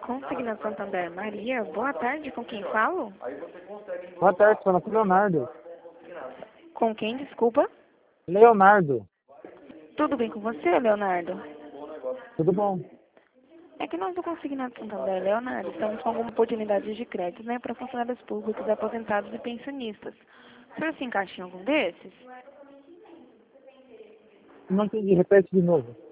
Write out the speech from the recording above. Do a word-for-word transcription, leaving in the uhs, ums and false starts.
Consignação Santander. Maria, boa tarde, com quem falo? Boa tarde, fala com o Leonardo. Com quem, desculpa? Leonardo, Tudo bem com você, Leonardo? tudo bom? É que nós do Consignado Santander, Leonardo, estamos com alguma oportunidade de crédito, né, para funcionários públicos, aposentados e pensionistas. O senhor se encaixa em algum desses? Não entendi, repete de novo.